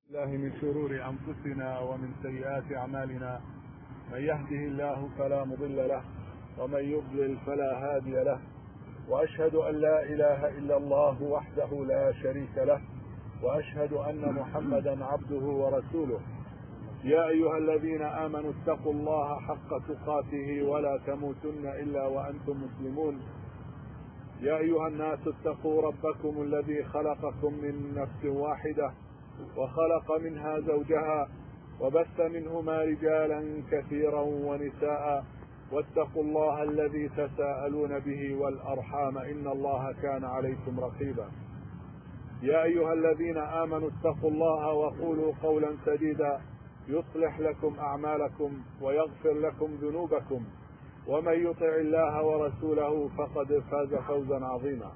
الله من شرور أنفسنا ومن سيئات أعمالنا، من يهده الله فلا مضل له ومن يضلل فلا هادي له، وأشهد أن لا إله إلا الله وحده لا شريك له، وأشهد أن محمدا عبده ورسوله. يا أيها الذين آمنوا اتقوا الله حق تقاته ولا تموتن إلا وأنتم مسلمون. يا أيها الناس اتقوا ربكم الذي خلقكم من نفس واحدة وخلق منها زوجها وبث منهما رجالا كثيرا ونساء، واتقوا الله الذي تساءلون به والأرحام إن الله كان عليكم رقيبا. يا أيها الذين آمنوا اتقوا الله وقولوا قولا سديدا يصلح لكم أعمالكم ويغفر لكم ذنوبكم، ومن يطع الله ورسوله فقد فاز فوزا عظيما.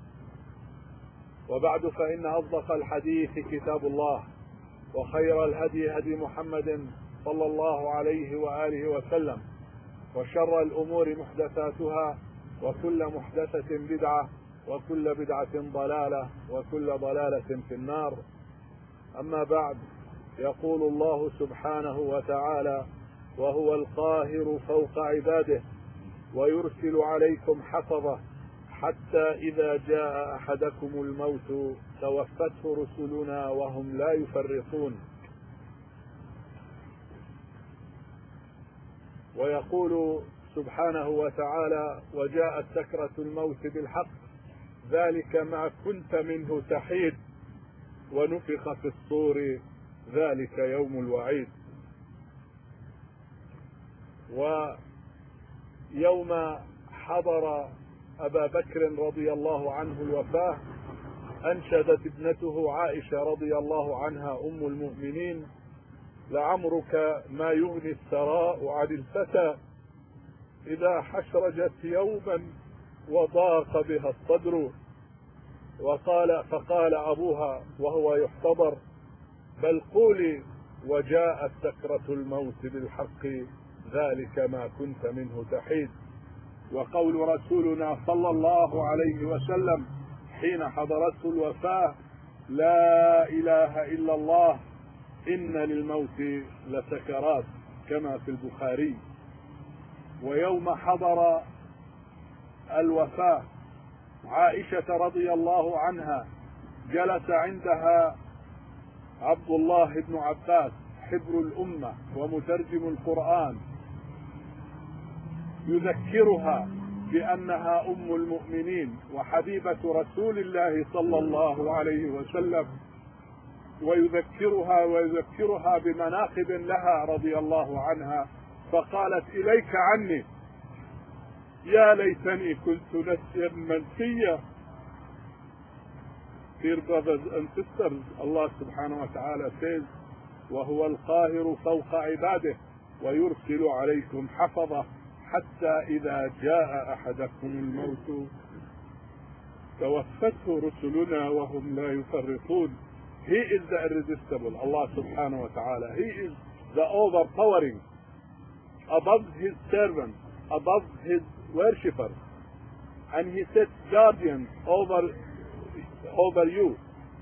وبعد، فإن أصدق الحديث كتاب الله، وخير الهدي هدي محمد صلى الله عليه وآله وسلم، وشر الأمور محدثاتها، وكل محدثة بدعة، وكل بدعة ضلالة، وكل ضلالة في النار. أما بعد، يقول الله سبحانه وتعالى: وهو القاهر فوق عباده ويرسل عليكم حفظه حتى إذا جاء أحدكم الموت توفته رسلنا وهم لا يفرطون. ويقول سبحانه وتعالى: وجاءت سكرة الموت بالحق ذلك ما كنت منه تحيد ونفخ في الصور ذلك يوم الوعيد. ويوم حضر أبا بكر رضي الله عنه الوفاة، أنشدت ابنته عائشة رضي الله عنها أم المؤمنين: لعمرك ما يغني الثراء عن الفتى إذا حشرجت يوما وضاق بها الصدر. فقال أبوها وهو يحتضر: بل قولي وجاءت سكرة الموت بالحق ذلك ما كنت منه تحيد. وقول رسولنا صلى الله عليه وسلم حين حضرته الوفاة: لا إله إلا الله إن للموت لسكرات، كما في البخاري. ويوم حضر الوفاة عائشة رضي الله عنها جلس عندها عبد الله بن عباس حبر الأمة ومترجم القرآن، يذكرها بأنها أم المؤمنين وحبيبة رسول الله صلى الله عليه وسلم، ويذكرها بمناقب لها رضي الله عنها، فقالت: إليك عني، يا ليتني كنت نسيا منسيا. Dear brothers and sisters, Allah subhanahu wa ta'ala says: وهو القاهر فوق عباده ويرسل عليكم حفظه حتى إذا جاء أحدكم الموت توفته رسلنا وهم لا يفرطون. He is the irresistible, Allah subhanahu wa ta'ala. He is the overpowering, above his servants, above his worshippers, and he sets guardians over you.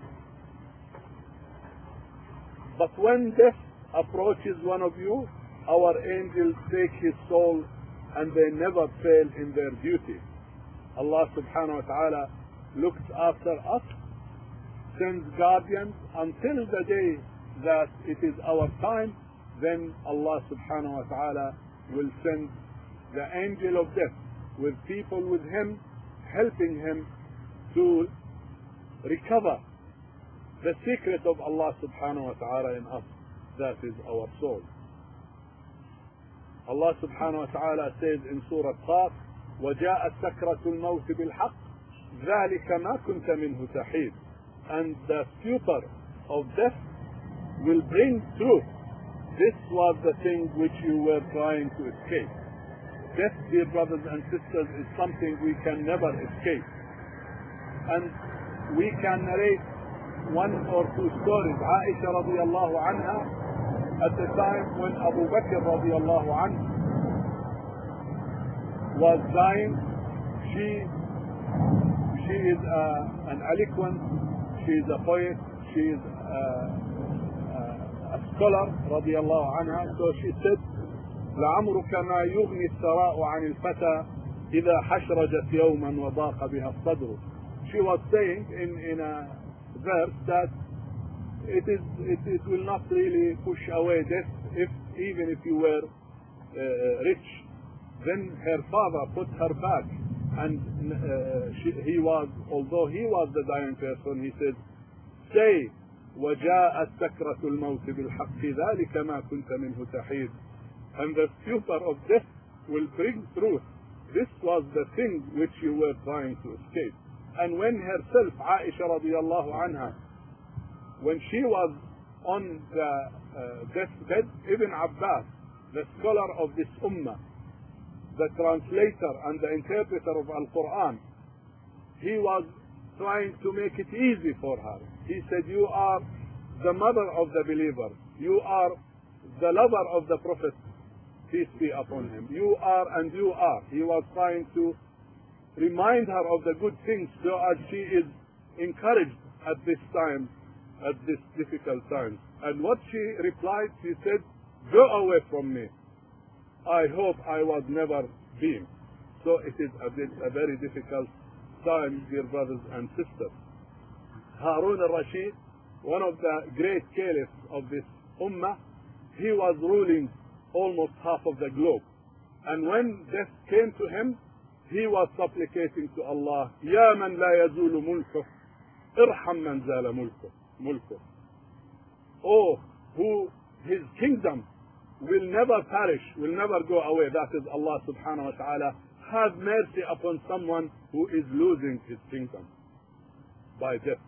But when death approaches one of you, our angels take his soul and they never fail in their duty. Allah subhanahu wa ta'ala looks after us, sends guardians until the day that it is our time. Then Allah subhanahu wa ta'ala will send the angel of death with people with him, helping him to recover the secret of Allah subhanahu wa ta'ala in us, that is our soul. Allah subhanahu wa ta'ala says in Surah Qaf: وَجَاءَتْ سَكْرَةُ الْمَوْتِ بِالْحَقِّ ذَلِكَ مَا كُنْتَ مِنْهُ تَحِيدٌ. And the stupor of death will bring truth. This was the thing which you were trying to escape. Death, dear brothers and sisters, is something we can never escape. And we can narrate one or two stories. Aisha radiallahu anha, at the time when Abu Bakr radiallahu anhu was dying, she is an eloquent, she is a poet, she is scholar radiallahu anha, so she said, لعمرك ما يغني الثراء عن الفتى إذا حشرجت يوما وضاق بها الصدر. She was saying in a verse that it will not really push away death even if you were rich. Then her father put her back, and although he was the dying person, he said, say, وجاءت سكرة الموت بالحق ذلك ما كنت منه تحيد. And the stupor of death will bring truth. This was the thing which you were trying to escape. And when herself, Aisha radiallahu anha, when she was on the deathbed, Ibn Abbas, the scholar of this ummah, the translator and the interpreter of Al-Quran, he was trying to make it easy for her. He said, you are the mother of the believer. You are the lover of the Prophet, peace be upon him. You are and you are. He was trying to remind her of the good things so as she is encouraged at this time, at this difficult time. And what she replied, she said, go away from me. I hope I was never been. So it is a very difficult time, dear brothers and sisters. Harun al-Rashid, one of the great caliphs of this ummah, he was ruling almost half of the globe. And when death came to him, he was supplicating to Allah, Ya man la yazulu mulkuh, irham man zala mulkuh. Oh, who his kingdom will never perish, will never go away. That is Allah subhanahu wa ta'ala. Have mercy upon someone who is losing his kingdom by death.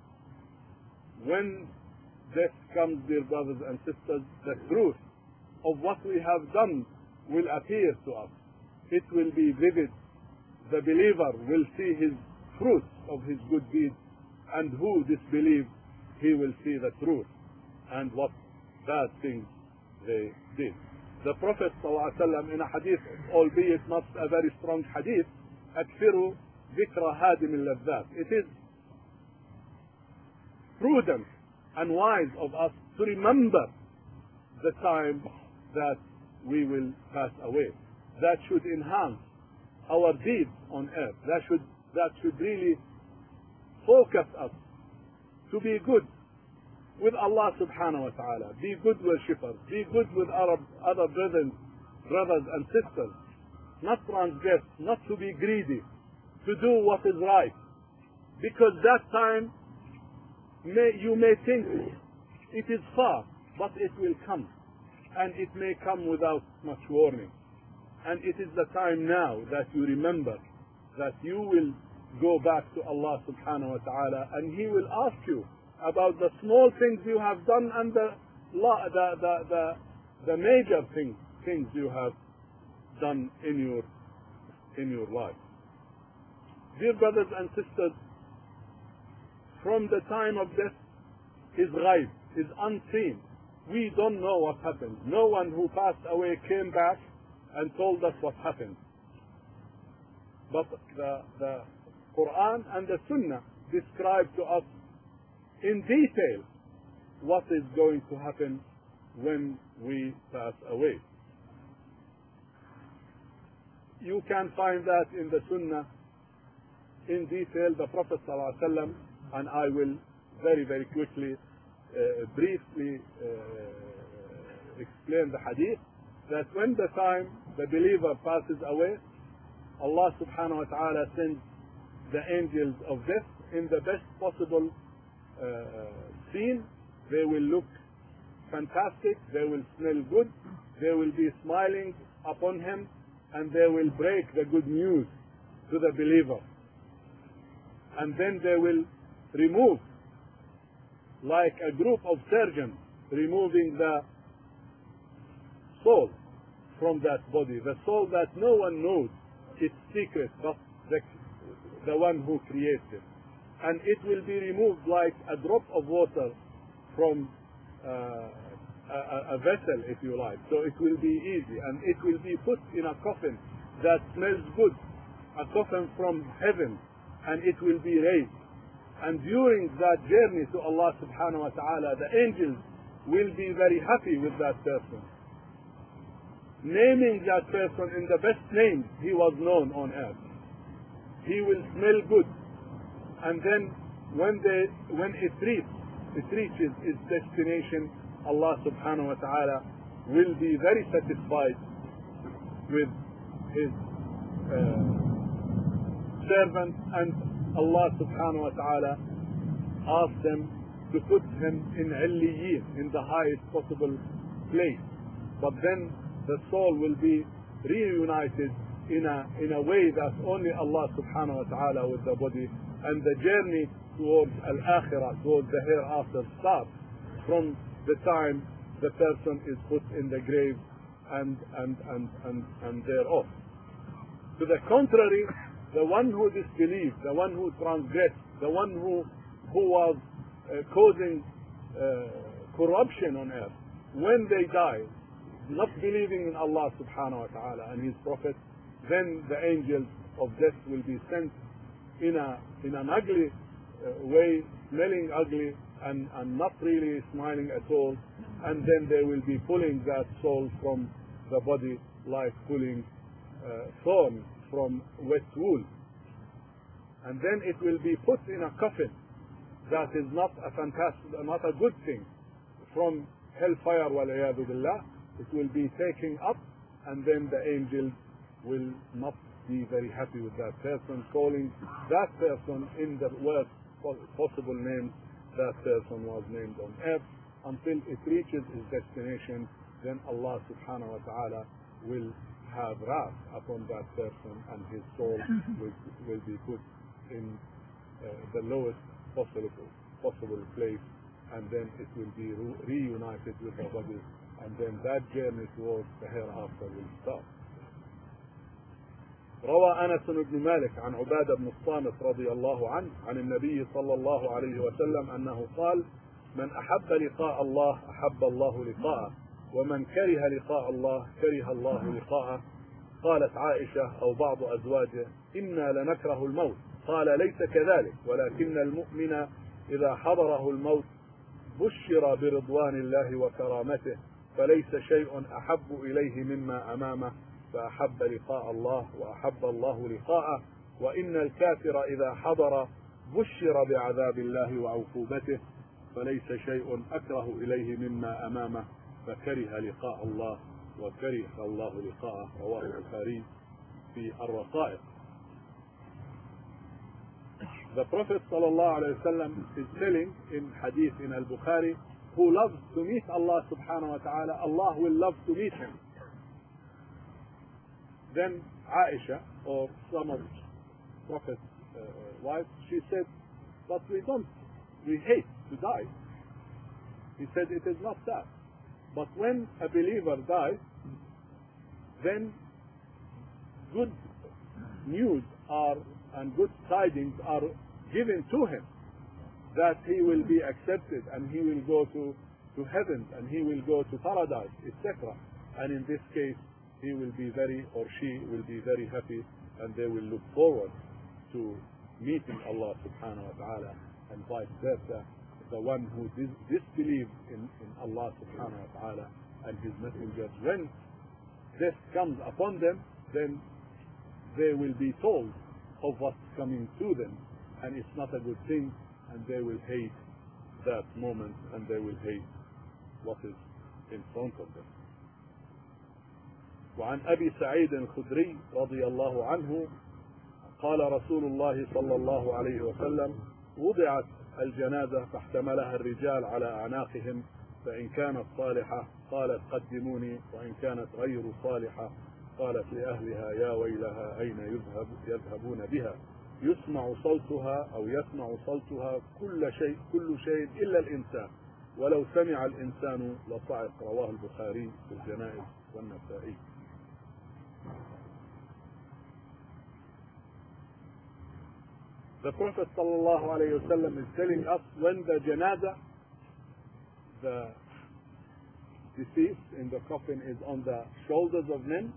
When death comes, dear brothers and sisters, the truth of what we have done will appear to us. It will be vivid. The believer will see his fruits of his good deeds, and who disbelieves, he will see the truth and what bad things they did. The Prophet ﷺ in a hadith, albeit not a very strong hadith, أكثروا ذكر هادم اللذات. It is prudent and wise of us to remember the time that we will pass away. That should enhance our deeds on earth. That should really focus us to be good with Allah subhanahu wa ta'ala. Be good worshippers. Be good with our other brothers and sisters. Not transgress, not to be greedy, to do what is right. Because that time, you may think it is far, but it will come. And it may come without much warning. And it is the time now that you remember that you will go back to Allah subhanahu wa ta'ala, and He will ask you about the small things you have done and the major things you have done in your life. Dear brothers and sisters, from the time of death is ghaib, is unseen. We don't know what happened. No one who passed away came back and told us what happened. But the Quran and the Sunnah describe to us in detail what is going to happen when we pass away. You can find that in the Sunnah in detail. The Prophet ﷺ, and I will very, very quickly, briefly explain the hadith, that when the time the believer passes away, Allah subhanahu wa ta'ala sends the angels of death in the best possible scene. They will look fantastic, they will smell good, they will be smiling upon him, and they will break the good news to the believer. And then they will remove, like a group of surgeons removing the soul from that body, the soul that no one knows its secret but the one who creates it. And it will be removed like a drop of water from a vessel, if you like. So it will be easy, and it will be put in a coffin that smells good, a coffin from heaven, and it will be raised. And during that journey to Allah subhanahu wa ta'ala, the angels will be very happy with that person, naming that person in the best names he was known on earth. He will smell good, and then when it reaches its destination, Allah subhanahu wa ta'ala will be very satisfied with his servant, and Allah subhanahu wa ta'ala asks them to put him in Illiyin, in the highest possible place. But then the soul will be reunited in a way that only Allah subhanahu wa ta'ala with the body, and the journey towards al-akhirah, towards the hereafter, starts from the time the person is put in the grave and thereof. To the contrary, the one who disbelieved, the one who transgressed, the one who was causing corruption on earth, when they die, not believing in Allah subhanahu wa ta'ala and His Prophet, then the angels of death will be sent in an ugly way, smelling ugly and not really smiling at all, and then they will be pulling that soul from the body like pulling thorns from wet wool, and then it will be put in a coffin that is not a good thing from hellfire, wal-iyadu billah. It will be taken up, and then the angels will not be very happy with that person, calling that person in the worst possible name that person was named on earth, until it reaches its destination. Then Allah subhanahu wa ta'ala will have wrath upon that person, and his soul will be put in the lowest possible place, and then it will be reunited with the body, and then that journey towards the hereafter will start. روى أنس بن مالك عن عبادة بن الصامت رضي الله عنه عن النبي صلى الله عليه وسلم أنه قال: من أحب لقاء الله أحب الله لقاءه، ومن كره لقاء الله كره الله لقاءه. قالت عائشة أو بعض أزواجه: إنا لنكره الموت. قال: ليس كذلك، ولكن المؤمن إذا حضره الموت بشر برضوان الله وكرامته، فليس شيء أحب إليه مما أمامه، فأحب لقاء الله وأحب الله لقاءه. وإن الكافر إذا حضر بشر بعذاب الله وعقوبته، فليس شيء أكره إليه مما أمامه، فكره لقاء الله وكره الله لقاءه. رواه البخاري في الرقائق. The Prophet ﷺ is telling in hadith in al-Bukhari, who loves to meet Allah subhanahu wa ta'ala, Allah will love to meet him. Then Aisha, or some of Prophet's wives, she said, but we hate to die. He said, it is not that. But when a believer dies, then good news and good tidings are given to him, that he will be accepted, and he will go to heaven, and he will go to paradise, etc. And in this case, he will be or she will be very happy, and they will look forward to meeting Allah subhanahu wa ta'ala, and vice versa. The one who disbelieves in Allah subhanahu wa ta'ala and His messengers, when death comes upon them, then they will be told of what's coming to them, and it's not a good thing, and they will hate that moment, and they will hate what is in front of them. وعن أبي سعيد الخدري رضي الله عنه قال رسول الله صلى الله عليه وسلم: وضعت الجنازة فاحتملها الرجال على أعناقهم، فإن كانت صالحة قالت قدموني، وإن كانت غير صالحة قالت لأهلها يا ويلها أين يذهبون بها، يسمع صوتها كل شيء إلا الإنسان، ولو سمع الإنسان لصعق. رواه البخاري في الجنائز والنسائي. The Prophet ﷺ is telling us, when the janazah, the deceased in the coffin, is on the shoulders of men,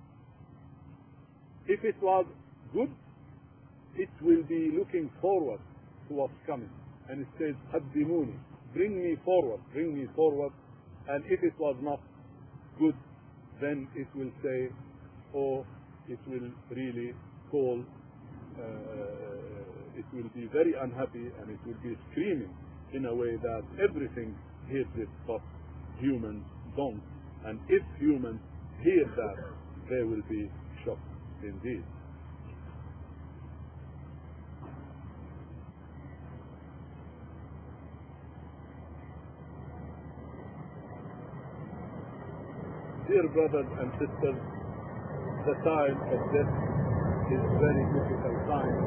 if it was good, it will be looking forward to what's coming. And it says, قدموني, bring me forward, and if it was not good, then it will say, oh, it will really call, it will be very unhappy, and it will be screaming in a way that everything hears it, but humans don't. And if humans hear that, they will be shocked indeed. Dear brothers and sisters, the time of death is very difficult time.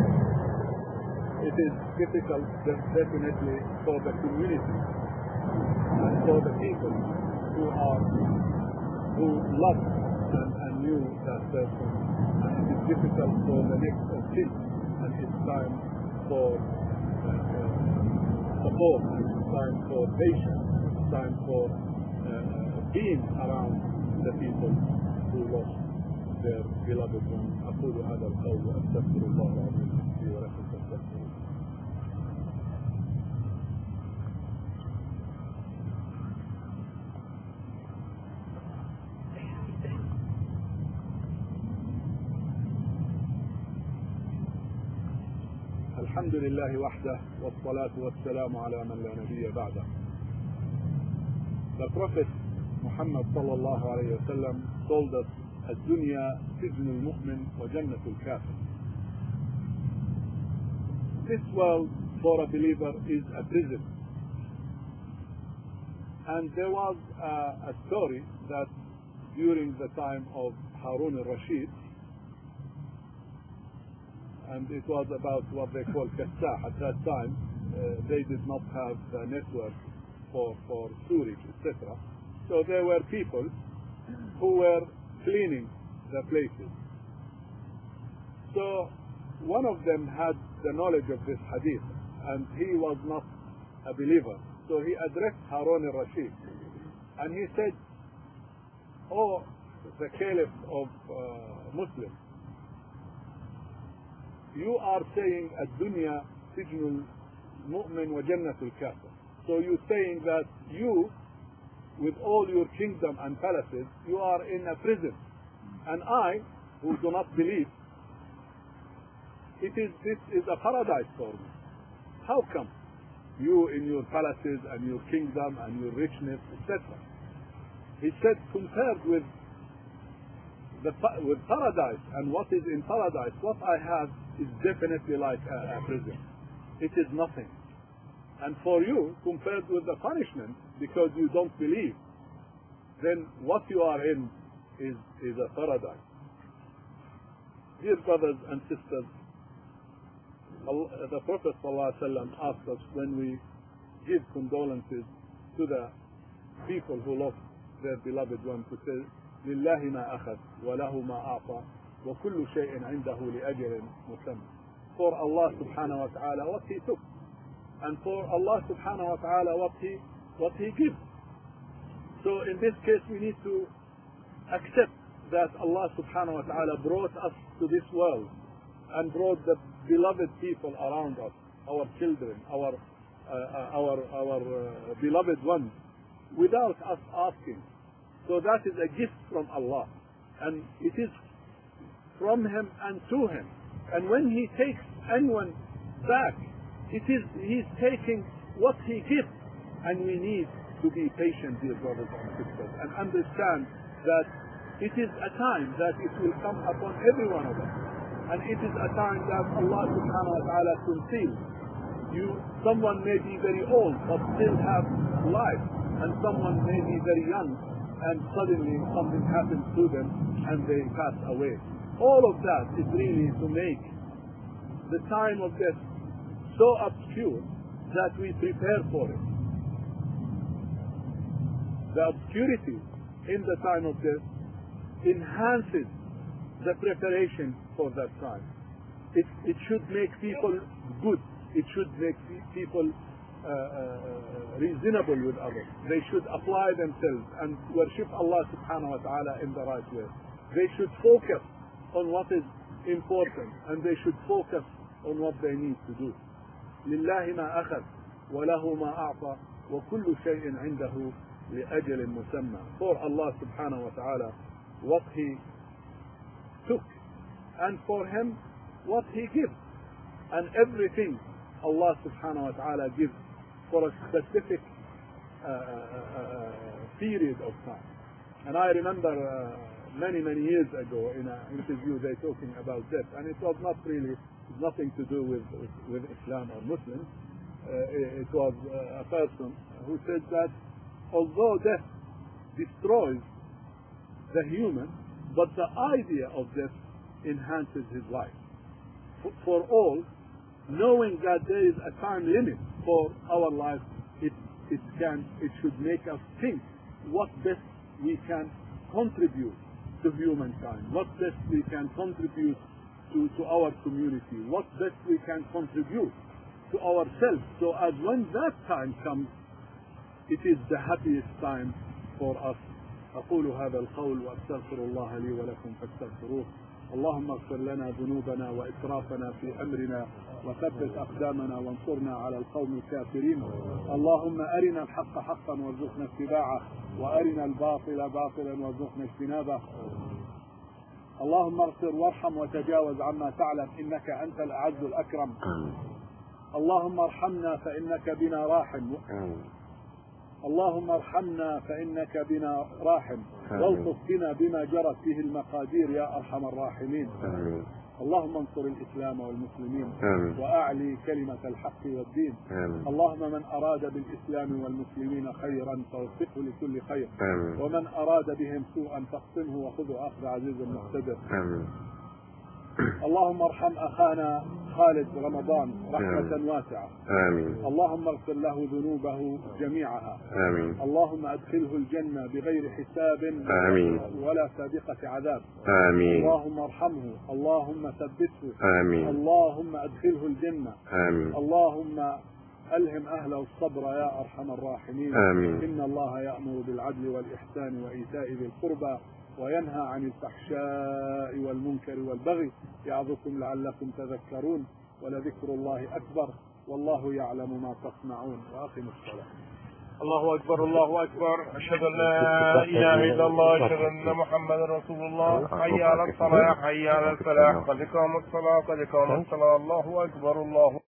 It is difficult definitely for the community and for the people who loved and knew that person. And it is difficult for the next of kin, and it's time for support, and it's time for patience, it's time for being around the people who lost their beloved ones. أقول هذا القول وأستغفر الله العظيم لي ولكم فاستغفروه. الحمد لله وحده والصلاة والسلام على من لا نبي بعده. The Prophet Muhammad sallallahu alayhi wa sallam told us, الدنيا سجن المؤمن وجنة الكافر. This world for a believer is a prison. And there was a story that during the time of Harun al-Rashid, and it was about what they call Kassah. At that time, they did not have a network for storage, etc. So there were people who were cleaning the places. So one of them had the knowledge of this hadith, and he was not a believer. So he addressed Harun al-Rashid, and he said, "Oh, the Caliph of Muslims, you are saying ad-dunya sijnul mu'min wa jannatul kafir. So you're saying that you, with all your kingdom and palaces, you are in a prison. And I, who do not believe, this is a paradise for me. How come? You in your palaces and your kingdom and your richness, etc." He said, compared with paradise and what is in paradise, what I have is definitely like a prison. It is nothing. And for you, compared with the punishment, because you don't believe, then what you are in is a paradise. Dear brothers and sisters, the Prophet ﷺ asked us, when we give condolences to the people who lost their beloved one, to say, لله ما أخذ وله ما أعطى وكل شيء عنده لأجل مسمى. For Allah subhanahu wa ta'ala what he took, and for Allah subhanahu wa ta'ala what he gives. So in this case we need to accept that Allah subhanahu wa ta'ala brought us to this world and brought the beloved people around us, our children, our beloved ones, without us asking. So that is a gift from Allah, and it is from Him and to Him. And when He takes anyone back, He's taking what He gives, and we need to be patient, dear brothers and sisters, and understand that it is a time that it will come upon every one of us, and it is a time that Allah subhanahu wa ta'ala conceals. Someone may be very old but still have life, and someone may be very young and suddenly something happens to them and they pass away. All of that is really to make the time of death so obscure that we prepare for it. The obscurity in the time of death enhances the preparation for that time. It should make people good. It should make people reasonable with others. They should apply themselves and worship Allah subhanahu wa ta'ala in the right way. They should focus on what is important, and they should focus on what they need to do. لله ما أخذ وله ما أعطى وكل شيء عنده لأجل مسمى. For Allah subhanahu wa ta'ala what He took, and for Him what He gives, and everything Allah subhanahu wa ta'ala gives for a specific period of time. And I remember many years ago in an interview they talking about death, and it was not really nothing to do with Islam or Muslims. It was a person who said that although death destroys the human, but the idea of death enhances his life. For all, knowing that there is a time limit for our life, it should make us think what best we can contribute to humankind, what best we can contribute to our community, what best we can contribute to ourselves, so as when that time comes, it is the happiest time for us. أقول هذا القول وأستغفر الله لي ولكم فاستغفروه. اللهم اغفر لنا ذنوبنا وإسرافنا في أمرنا وثبت أقدامنا وانصرنا على القوم الكافرين. اللهم أرنا الحق حقا وارزقنا اتباعه، وأرنا الباطل باطلا وارزقنا اجتنابه. اللهم اغفر وارحم وتجاوز عما تعلم إنك أنت الأعز الأكرم. اللهم ارحمنا فإنك بنا راحم. اللهم ارحمنا فإنك بنا راحم، والطف بنا بما جرت به المقادير يا أرحم الراحمين. اللهم انصر الإسلام والمسلمين وأعلي كلمة الحق والدين. اللهم من أراد بالإسلام والمسلمين خيرا فوفقه لكل خير، ومن أراد بهم سوءا فاقسمه وخذه أخذ عزيز مقتدر. اللهم ارحم أخانا خالد رمضان رحمة واسعة. آمين. اللهم اغفر له ذنوبه جميعها. آمين. اللهم أدخله الجنة بغير حساب آمين. ولا سابقة عذاب. آمين. اللهم ارحمه، اللهم ثبته. آمين. اللهم أدخله الجنة. آمين. اللهم ألهم أهله الصبر يا أرحم الراحمين. آمين. إن الله يأمر بالعدل والإحسان وإيتاء ذي القربى وينهى عن الفحشاء والمنكر والبغي يعظكم لعلكم تذكرون، ولذكر الله أكبر والله يعلم ما تصنعون. وأقم الصلاة. الله أكبر الله أكبر. أشهد أن لا إله إلا الله، أشهد أن محمدا رسول الله. حي على الصلاة، حي على الفلاح، قد قامت الصلاة، قد قامت الصلاة. الله أكبر الله